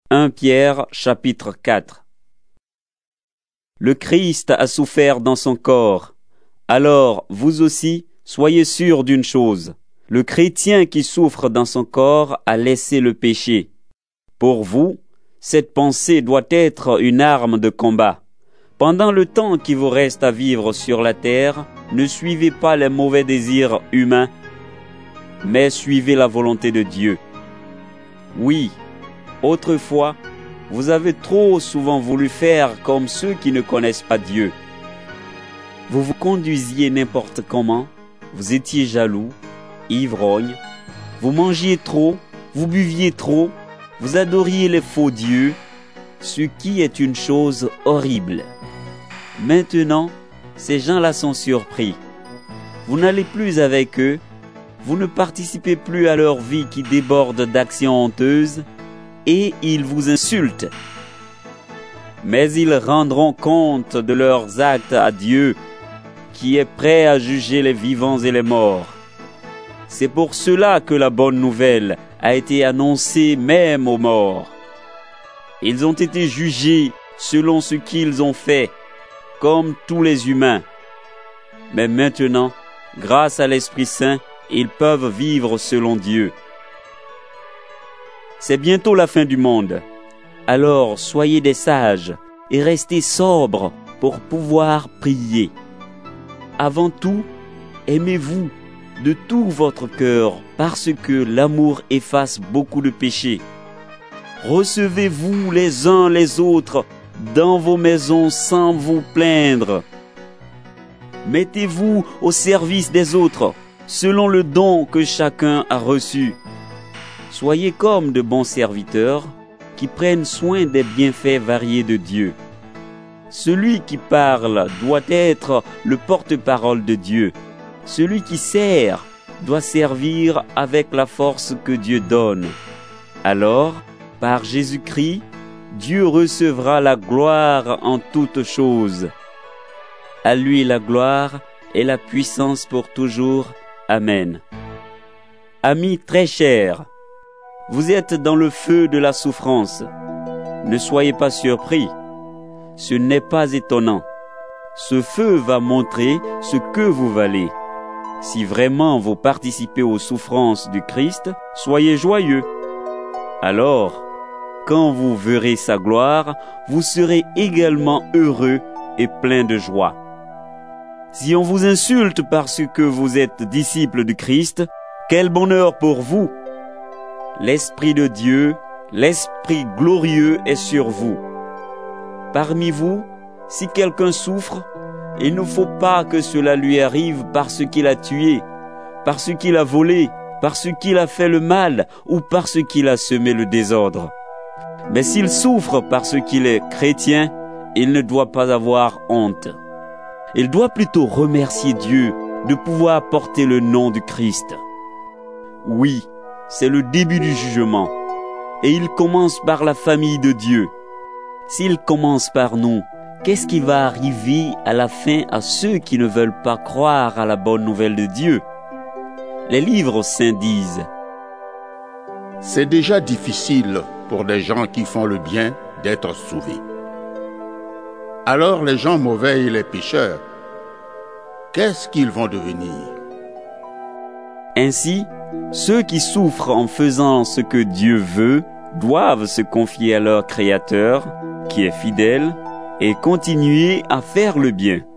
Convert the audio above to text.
1 Pierre chapitre 4. Le Christ a souffert dans son corps. Alors, vous aussi, soyez sûrs d'une chose. Le chrétien qui souffre dans son corps a laissé le péché. Pour vous, cette pensée doit être une arme de combat. Pendant le temps qui vous reste à vivre sur la terre, ne suivez pas les mauvais désirs humains, mais suivez la volonté de Dieu. Oui, autrefois, vous avez trop souvent voulu faire comme ceux qui ne connaissent pas Dieu. Vous vous conduisiez n'importe comment, vous étiez jaloux, ivrognes, vous mangiez trop, vous buviez trop, vous adoriez les faux dieux, ce qui est une chose horrible. Maintenant, ces gens-là sont surpris. Vous n'allez plus avec eux, vous ne participez plus à leur vie qui déborde d'actions honteuses, et ils vous insultent. Mais ils rendront compte de leurs actes à Dieu, qui est prêt à juger les vivants et les morts. C'est pour cela que la bonne nouvelle a été annoncée même aux morts. Ils ont été jugés selon ce qu'ils ont fait, comme tous les humains. Mais maintenant, grâce à l'Esprit Saint, ils peuvent vivre selon Dieu. C'est bientôt la fin du monde. Alors soyez des sages et restez sobres pour pouvoir prier. Avant tout, aimez-vous de tout votre cœur parce que l'amour efface beaucoup de péchés. Recevez-vous les uns les autres dans vos maisons sans vous plaindre. Mettez-vous au service des autres selon le don que chacun a reçu. Soyez comme de bons serviteurs qui prennent soin des bienfaits variés de Dieu. Celui qui parle doit être le porte-parole de Dieu. Celui qui sert doit servir avec la force que Dieu donne. Alors, par Jésus-Christ, Dieu recevra la gloire en toutes choses. À lui la gloire et la puissance pour toujours. Amen. Amis très chers, vous êtes dans le feu de la souffrance. Ne soyez pas surpris. Ce n'est pas étonnant. Ce feu va montrer ce que vous valez. Si vraiment vous participez aux souffrances du Christ, soyez joyeux. Alors, quand vous verrez sa gloire, vous serez également heureux et plein de joie. Si on vous insulte parce que vous êtes disciples du Christ, quel bonheur pour vous! L'Esprit de Dieu, l'Esprit glorieux est sur vous. Parmi vous, si quelqu'un souffre, il ne faut pas que cela lui arrive parce qu'il a tué, parce qu'il a volé, parce qu'il a fait le mal ou parce qu'il a semé le désordre. Mais s'il souffre parce qu'il est chrétien, il ne doit pas avoir honte. Il doit plutôt remercier Dieu de pouvoir porter le nom du Christ. Oui, c'est le début du jugement, et il commence par la famille de Dieu. S'il commence par nous, qu'est-ce qui va arriver à la fin à ceux qui ne veulent pas croire à la bonne nouvelle de Dieu? Les livres saints disent: c'est déjà difficile pour des gens qui font le bien d'être sauvés. Alors les gens mauvais et les pécheurs, qu'est-ce qu'ils vont devenir? Ainsi, ceux qui souffrent en faisant ce que Dieu veut doivent se confier à leur Créateur, qui est fidèle, et continuer à faire le bien.